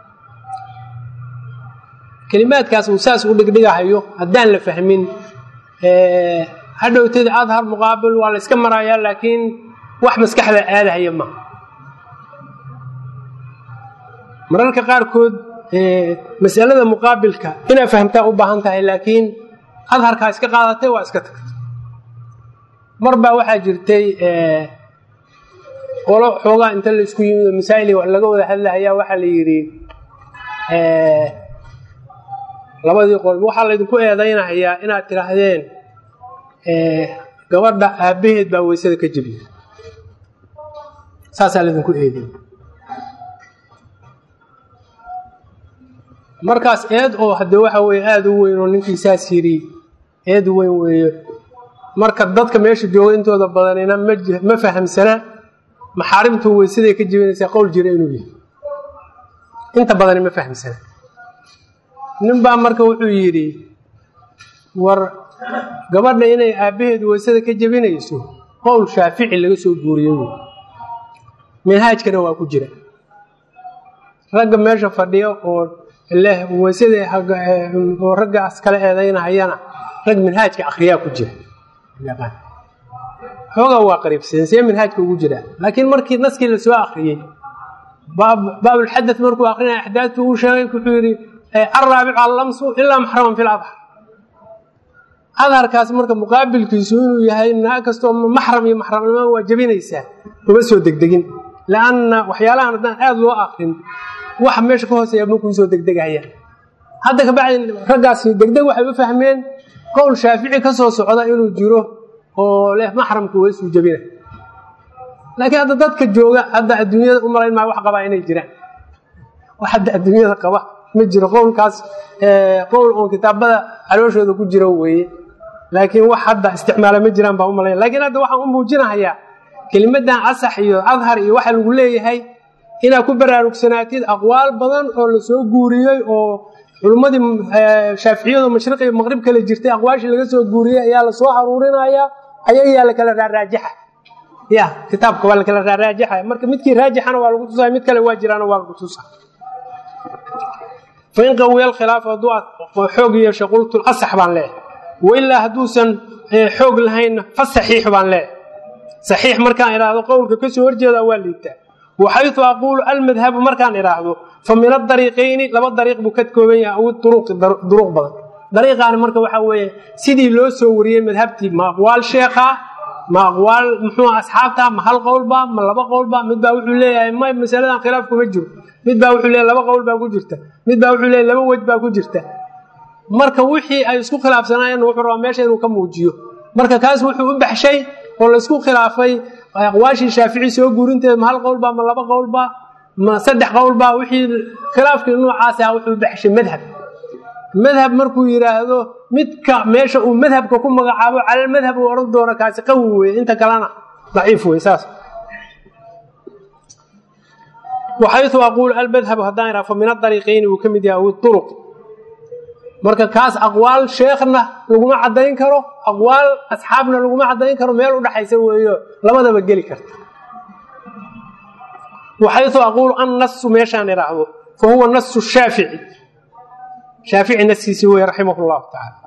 kalimaadkaas uu saas u dhigdhigahayo hadaan la fahmin hadhowteed adhar muqaabil waa la iska marayaa laakiin wax maskaxda aadahay ma mararka qaar kood mas'alada muqaabilka ina fahamtaa u baahan tahay laakiin adharka iska qaadatay waa iska tagtay marba waxa jirtay qolo xoogaa inta la isku yimid masaa'il laga wada hadlayaa waxa la yiri labadii qol waxa la idinku eedaynayaa inaad tiraahdeen gabadha aabaheed baa weysada ka jabiyay saasaa laydinku eeday markaas eed oo hadda waxa weeye aada u weyn oo ninkii saas yidhi eed weyn weeye marka dadka meesha jooga intooda badanina ma fahamsana maxaarimtu weysaday ka jebinaysaa qowl jira inuu yahay inta badani ma fahamsana nin baa marka wuxuu yidhi war gabadha inay aabbaheedu weysada ka jebinayso qowl shaafici laga soo guuriyey minhaajkana waa ku jira ragga meesha fadhiya oo leh weysada oo raggaas kala eedaynahayana rag minhaajka akhriyaa ku jira xoogaa waa qariibsan see minhaajka ugu jira laakiin markii naskii la soo akhriyey baabulxadad markuu akrinaya axdaadtu uu sheegay wuxuu yidhi alraabicu allamsu ilaa maxraman fi ladhar adharkaas marka muqaabilkiisu inuu yahay naag kastoo maxram iyo maxramnimo waa jebinaysaa uma soo degdegin laanna waxyaalahan haddaan aada loo akrin waxa meesha ka hooseeya markuu soo degdegaya hadda kabacdi raggaasi degdeg waxay u fahmeen qowl shaafici ka soo socda inuu jiro oo leh maxramku weysuu jebina laakiin hadda dadka jooga hadda adduunyada u malayn maayo wax qabaa inay jiraan wax hadda adduunyada qaba ma jiro qowlkaas qowl oon kitaabada calooshooda ku jiro weeye laakiin wax hadda isticmaala ma jiraan baa u malayn laakiin hadda waxaan u muujinahayaa kelimadan asax iyo adhar iyo waxa lagu leeyahay inaad ku baraarugsanaatid aqwaal badan oo la soo guuriyey oo culummadii shaaficiyadu mashriq iyo maqrib kala jirtay aqwaashii laga soo guuriyey ayaa la soo haruurinayaa ayagaa la kala raaraajaxa ya kitaabka waa la kala raaraajaxaya marka midkii raajixana waa lagu tusaya mid kale waa jiraana waa lagu tusa fain qawiya alkhilaaf hadduu xoog yeesho qultu asax baan leeyahay wailaa hadduusan xoog lahaynna fa saxiix baan leeyahay saxiix markaan idhaahdo qowlka ka soo horjeeda waa liitaa waxaytu aquulu almadhabu markaan idhaahdo fa min adariiqayni laba dariiq buu ka kooban yahay aw duruq badan dariiqaani marka waxaa weeye sidii loo soo wariyey madhabtii ma aqwaal sheekha ma aqwaal muxuu asxaabta ma hal qowlba ma laba qowlba midbaa wuxuu leeyahay may masaladan khilaaf kuma jiro midbaa wuxuu leeyahay laba qowl baa ku jirta midbaa wuxuu leeyahay laba wej baa ku jirta marka wixii ay isku khilaafsanaayeen wuxuu rabaa meesha inuu ka muujiyo marka kaas wuxuu u baxshay oo la isku khilaafay aqwaashii shaafici soo guurinteeda ma hal qowlba ma laba qowlba ma saddex qowlba wixii khilaafkii noocaas ah wuxuu u baxshay madhab markuu yiraahdo midka meesha uu madhabka ku magacaabo calal madhab uu oran doono kaasi qawi weeye inta kalena daciif weeye saas waxaytu aquul almadhab haddaan iraa fa min adariiqayni uu ka mid yahay aw duruq marka kaas aqwaal sheekhna laguma caddayn karo aqwaal asxaabna laguma caddayn karo meel u dhaxaysa weeyo labadaba geli karta waxaytu aquul annasu meeshaan iraahdo fa huwa nasu shaafici shaafici naskiisi weeye raximah llahu tacaala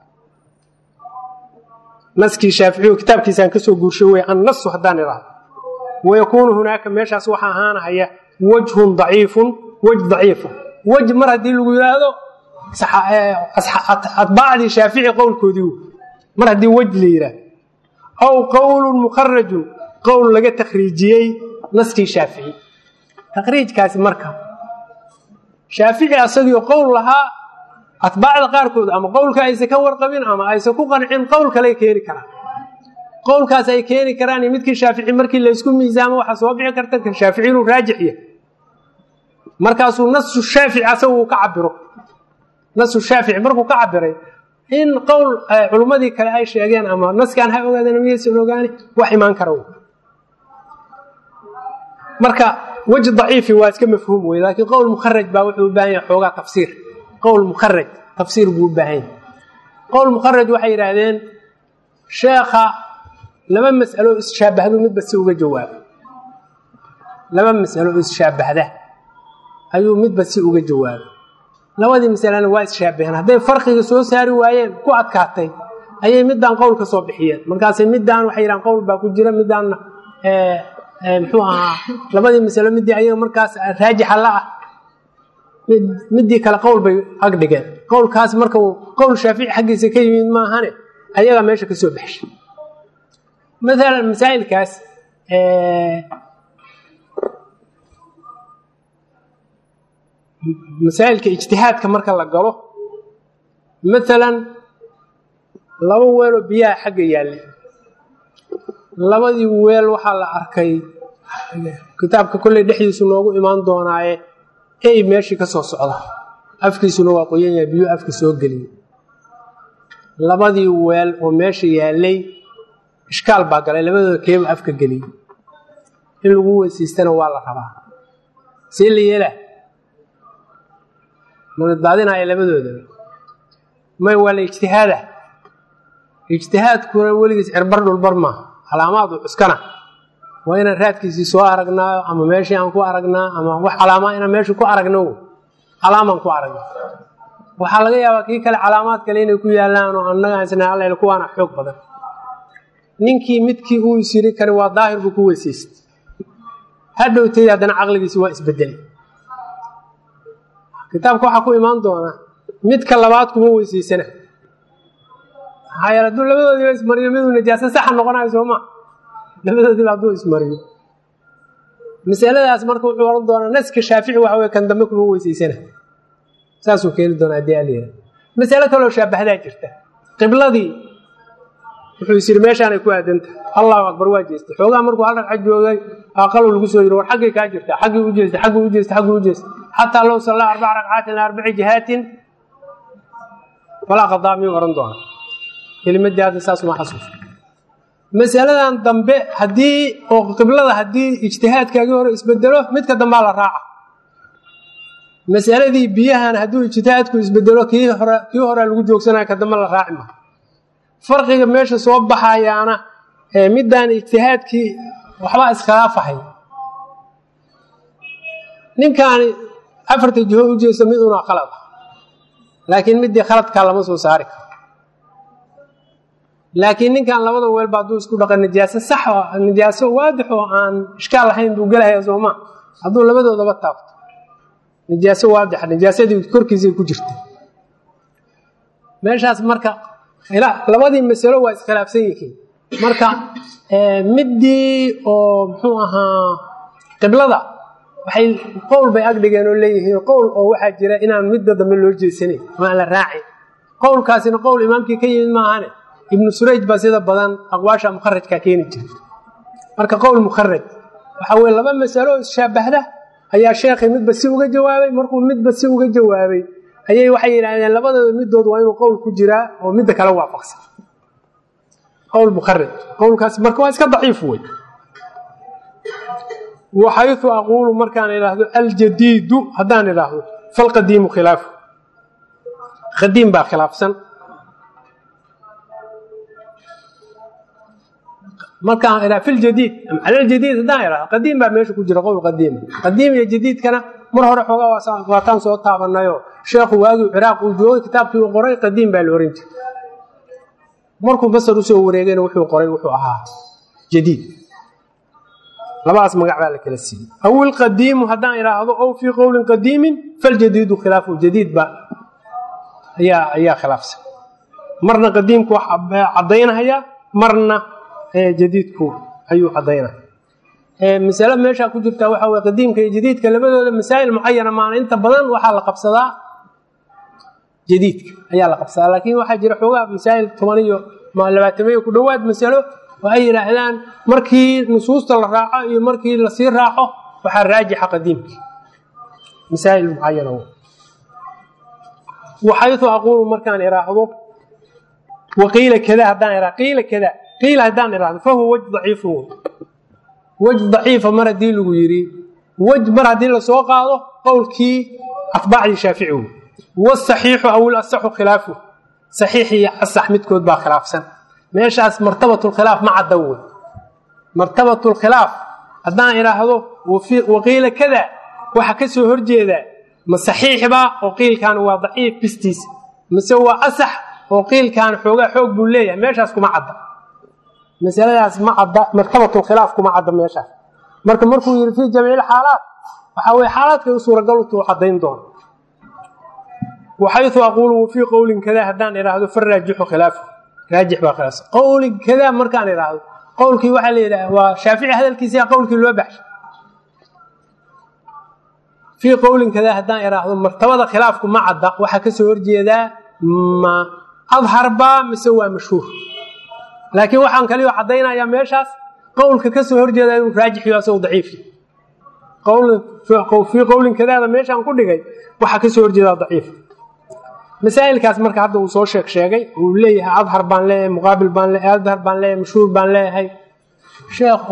naskii shaaficiyu kitaabkiisaan kasoo guurshay weeye annasu haddaan iraahdo wayakuunu hunaaka meeshaas waxaa ahaanahaya wajhun daciifun wej daciifun wej mar haddii lagu yidhaahdo atbaacdii shaafici qowlkoodii mar haddii wej la yidhaahdo aw qowlun mukharajun qowl laga takhriijiyey naskii shaafici takhriijkaasi marka shaafici asagii qowl lahaa atbaacda qaarkood ama qowlka aysan ka warqabin ama aysan ku qancin qowl kale keeni karaan qowlkaas ay keeni karaan midkii shaafici markii la isku miisaamo waxa soo bixi karta kan shaafici inuu raajix yahay markaasuu nasu shaafici asagu uu ka cabiro nasu shaafici markuu ka cabiray in qowl culummadii kale ay sheegeen ama naskaan ha ogaadeen miyaysan ogaani wax imaan kara marka wajh daciifi waa iska mafhuum wey laakiin qowl mukharaj baa wuxuu u baahan yahay xoogaa tafsiir qowl mukharaj tafsiir buu u baahan yahay qowl mukharaj waxay yidhaahdeen sheekha laba mas'alo ishaabahdu midba si uga jawaabo laba mas'alo ishaabahda ayuu midba si uga jawaabo labadii masalana waa ishaabaheen hadday farqiga soo saari waayeen ku adkaatay ayay midaan qowl ka soo bixiyeen markaasay midaan waxay yidhahan qowl baa ku jira midaanna muxuu ahaa labadii masalo midii ayaga markaas raajixa la ah midii kale qowl bay ag dhigeen qowlkaas marka uu qowl shaafici xaggiisa ka yimid maahane ayagaa meesha ka soo baxshay maalan masaa'ilkaas masaa'ilka ijtihaadka marka la galo maalan laba weeloo biyaha xagga yaalla labadii weel waxaa la arkay kitaabka kolley dhexdiisu noogu imaan doonaaye ay meeshii ka soo socda afkiisuna waa qoyan yahay biyo afka soo geliyay labadii weel oo meesha yaalay ishkaal baa galay labadooda keeba afka geliyay in lagu weysiistana waa la rabaa si la yeela baadinaya labadooda may wala ijtihaadkuna weligiis cirbar dhulbar ma calaamaad u cuskana waa inaan raadkiisii soo aragnaa ama meeshii aan ku aragnaa ama wax calaamaa inaan meeshii ku aragno calaamaan ku aragno waxaa laga yaabaa kii kale calaamaad kale inay ku yaalaan oo annaga isna alla kuwaana xoog badan ninkii midkii uu isiri kari waa daahir buu ku weysiistay hadhowtay haddana caqligiisi waa isbedelay kitaabka waxaa ku imaan doona midka labaad kuma weysiisana maxaa yeele hadduu labadoodiiba ismariyo miduu najaaso saxa noqonayo sooma labadoodiiba hadduu ismariyo masaladaas marka wuxuu oran doonaa naska shaafici waxa weye kan dambe kuma weysiisana saasuu keeni doonaa haddii alyira masalo kaloo shaabahdaa jirta qibladii wuxuu isiri meeshaanay ku aadanta allahu akbar waa jeestay xoogaa markuu hal ragca joogay aqaluu lagu soo yiri war xaggay kaa jirta xaggii u jeestay xataa low sallaa 4 ragcaatin 4 jihaatin falaa qadaa miyuu oran doona kelimadii hadda saas uma xasuuso masaladan dambe haddii oo qiblada haddii ijtihaadkaagii hore isbedelo midka dambaa la raaca masaladii biyahan hadduu ijtihaadku isbedelo kii hore lagu joogsanaya ka dambe la raaci ma farqiga meesha soo baxayaana midaan ijtihaadkii waxba iskhilaafahay ninkaani 4 jiho u jeesto mid una khalad laakiin midii khaladka lama soo saari karo laakiin ninkan labada weel baa duu isku dhaqan najaaso sax ah najaaso waadix oo aan ishkaal lahayn buu galaya Soomaa hadduu labadoodaba taabto najaaso waadix najaasadii korkiisa ku jirtay meeshaas marka labadii mas'alo waa iskhilaafsan yihiin marka midii oo muxuu ahaa qiblada waxay qowl bay agdhigeen oo leeyihiin qowl oo waxa jira inaan midda dambe loo jeesanay ma la raaci qowlkaasina qowl imaamkii ka yimid ma ahane ibn surayj baa sida badan aqwaasha mukharrajka keeni jiray marka qowl mukharraj waxa weeye laba mas'alo shaabahda ayaa sheekhi midba si uga jawaabay markuu midba si uga jawaabay ayay waxay yiraahdeen labadooda midood waa inuu qowl ku jiraa oo midda kale waafaqsan qowl mukharraj qowlkaas marka waa iska daciif weey وحيث أقول مركان إلهه الجديد هدان إلهه فالقديم خلاف قديم با خلاف سن مركان إلهه في الجديد على الجديد هدان إلهه قديم با ميشو كجر قول قديم يا جديد كان مرهر حوغا واتان سو تابنايو شيخ واغي عراق وجوي كتابتي وقري قديم با لورنج مركو بس سو وريغين وحو قري وحو اها جديد لباس مقع بالك السي أو القديم هدان إراهضو أو في قول قديم فالجديد خلاف الجديد با هي خلاف سن مرنا قديم كو عضينا هيا مرنا جديد كو أيو عضينا مسألة ماشا كو جبتا وحاوة قديم كي جديد كلمة مسائل معينة معنا انت بدن وحا لقبصدا جديد هيا لقبصدا لكن وحا جرحوها مسائل 8 ما 200 كدواد مسألة وأي رحلان مركي نصوص الراعة مركي لصير راعه وحراجح قديمك مسائل معينة وحيث أقول مركان إراحه وقيل كذا هدان إراحه قيل هدان إراحه فهو وجه ضعيف مرة ديله يري وجه مرة ديله سوقه قول كي أتباع الشافعي والصحيح أو الأصح خلافه صحيح الصح متكود با خلاف سن meeshaas martabatul khilaaf ma cadaw martabatul khilaaf hadaan iraahdo waqiila kada waxa ka soo horjeeda ma saxiixba oo qiilkan waa dhaif bistiis mise waa asax oo qiilkan xoog buu leeyahay meeshaas kuma cadda masaladaas ma cadda martabatul khilaaf kuma cadda meeshaas markuu yiri fi jamiil xaalaat waxa way xaalaadka suuragal u cadayn doon وحيث أقول في قول كذا هدان إراهdo فراجح خلافه راجح باخلاص قول كذا مركان يراهdo qowlkii waxa la yiraahdaa waa Shaafici hadalkiisa qowlkii loo baxshay fi qowlin kada hadaan yiraahdo martabada khilaafku ma cadda waxa ka soo horjeeda ma adhar ba mise waa mashhuur laakiin waxaan kaliya cadeynayaa meeshaas qowlka ka soo horjeeda inuu raajix yahay asoo daciif في قول كذا هذا ماشي عن كل جاي وحكي سور جدا ضعيف مسائل كاس مركز هذا وصور شيء وليه أظهر بان له مقابل بان له أظهر بان له مشهور بان له هاي شيخ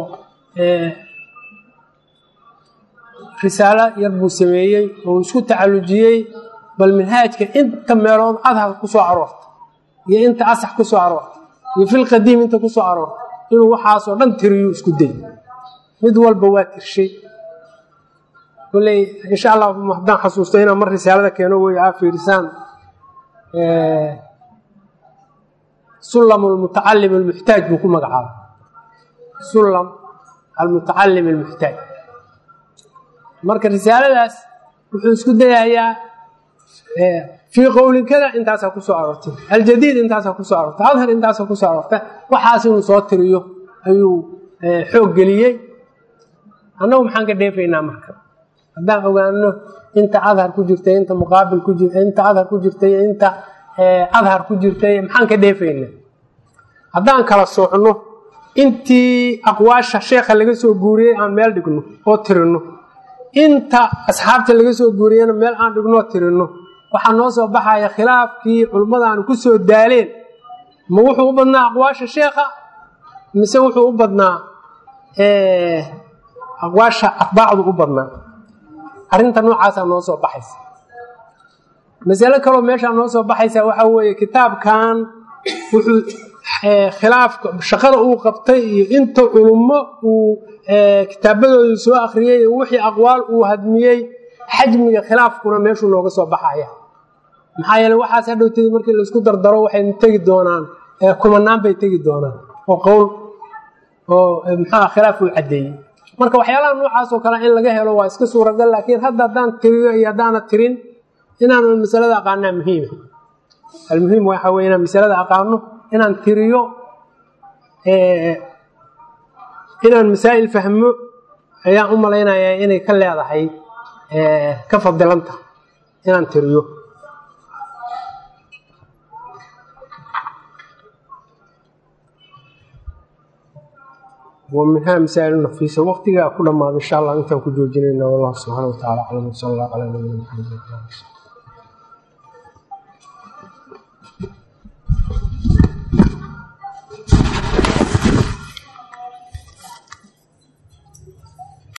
رسالة يربو سمية وسكوت تعالجية بالمنهاج كأنت مرون أظهر كسو عرفت يا أنت أصح كسو عرفت في القديم أنت كسو عرفت إنه حاصل لن تريو سكوت دي مدول بواكر شيء كلي إن شاء الله محضان حسوستينا مر رسالة كانوا في رسالة سلم المتعلم المحتاج بكم مقعد سلم المتعلم المحتاج مركز رسالة لاس وحسكت هي في قول كذا انت ساكو عرفت الجديد انت ساكو عرفت اظهر انت ساكو عرفت وحاسن صوت تريو ايو xoog geliyay annagu maxaan ka dheefaynaa marka haddaan ogaano inta adhar ku jirtay inta muqaabil ku jirtay inta adhar ku jirtay inta adhar ku jirtay maxaan ka dheefaynaa haddaan kala soocno intii aqwaasha sheekha laga soo guuriyay aan meel dhigno oo tirino inta asxaabta laga soo guuriyayna meel aan dhigno oo tirino waxaa noo soo baxaya khilaafkii culimmadaan ku soo daaleen ma wuxuu u badnaa aqwaasha sheekha mise wuxuu u badnaa aqwaasha atbaacdu u badnaa arrinta noocaasa noo soo baxaysa mas'alo kale oo meesha noo soo baxaysa waxa weeye kitaabkan wuxuu khilaafka shaqada uu qabtay iyo inta culummo uu kitaabadooda soo akhriyay wixii aqwaal uu hadmiyay xajmiga khilaafkuna meeshu nooga soo baxaya maxaa yeelay waxaas hadhowtay markii la isku dardaro waxay tagi doonaan kumanaan bay tagi doonaan oo qowl oo maxaa khilaaf uu cadeeyay marka waxyaalaha noocaas oo kale in laga helo waa iska suuragal laakiin hadda hadaan tiriyo iyo hadaan tirin inaan mas'alada aqaana muhiim المهم waxa weeye inaan mas'alada aqaano inaan tiriyo inaan masaa'il fahmo ayaan u maleynayaa inay ka leedahay ka fadilanta inaan tiriyo ومنها مسائل نفيسة وقتها كل ما إن شاء الله أنت كجوجنا والله سبحانه وتعالى على صلى الله عليه وسلم